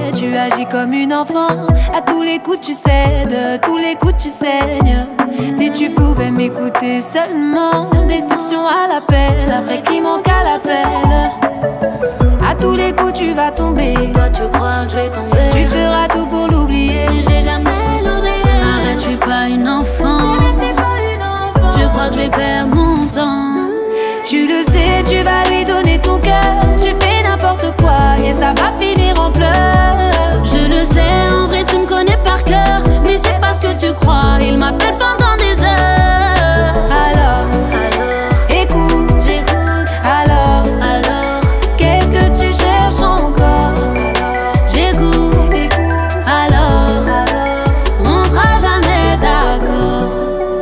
tu agis comme une enfant. À tous les coups tu cèdes, tous les coups tu saignes. Si tu pouvais m'écouter seulement. Déception à l'appel, après qui manque à l'appel. À tous les coups tu vas tomber. Toi tu crois que je vais tomber. Tu feras tout pour l'oublier. Je vais jamais l'oublier. Arrête, je suis pas une enfant. Tu crois que je vais perdre mon temps. Tu le sais, tu vas lui donner ton cœur. Tu fais n'importe quoi et ça va finir en pleurs. Je le sais, en vrai tu me connais par cœur. Mais c'est pas ce que tu crois, il m'appelle pendant des heures. Alors, écoute, alors, qu'est-ce que tu cherches encore? J'écoute, alors, on sera jamais d'accord.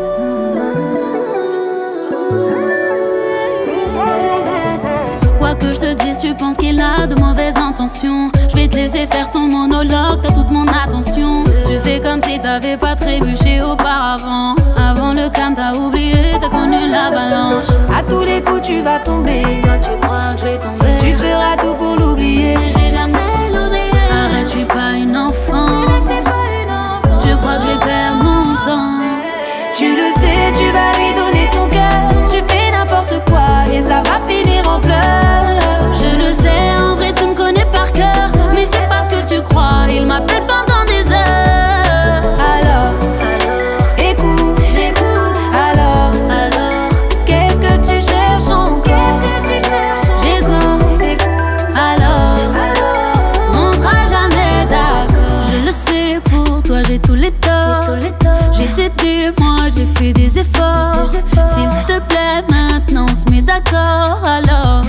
Quoi que je te dise, tu penses qu'il a de mauvaises intentions. Je vais te laisser faire ton monologue, t'as toute mon attention. Tu fais comme si t'avais pas trébuché auparavant. Avant le calme, t'as oublié, t'as connu l'avalanche. À tous les coups tu vas tomber. Toi tu crois que je vais tomber. Tu feras tout pour l'oublier. Je vais jamais l'oublier. Arrête, je suis pas une enfant. Tu crois que je vais perdre mon temps. Tu le sais, tu vas lui donner ton cœur. Tu fais n'importe quoi et ça va finir en pleurs. Je le sais, en vrai tu me connais par cœur. Mais c'est pas ce que tu crois, il m'appelle pendant des heures. Alors, écoute, alors, qu'est-ce que tu cherches encore? J'écoute, alors, on sera jamais d'accord. Je le sais, pour toi j'ai tous les torts. J'ai cédé, moi j'ai fait des efforts. S'il te plaît, maintenant on se met d'accord. Alors,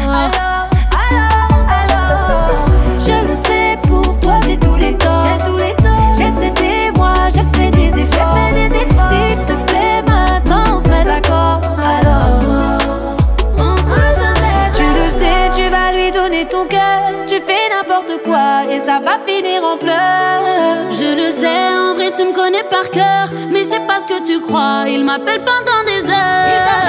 Je le sais, pour toi j'ai tous les torts. J'ai cédé, moi j'ai fait des efforts. S'il te plaît, maintenant on se met d'accord. Alors, on sera jamais tu le sais, tu vas lui donner ton cœur. Tu fais n'importe quoi et ça va finir en pleurs. Je le sais, en vrai tu me connais par cœur. Mais c'est pas ce que tu crois, il m'appelle pendant des heures.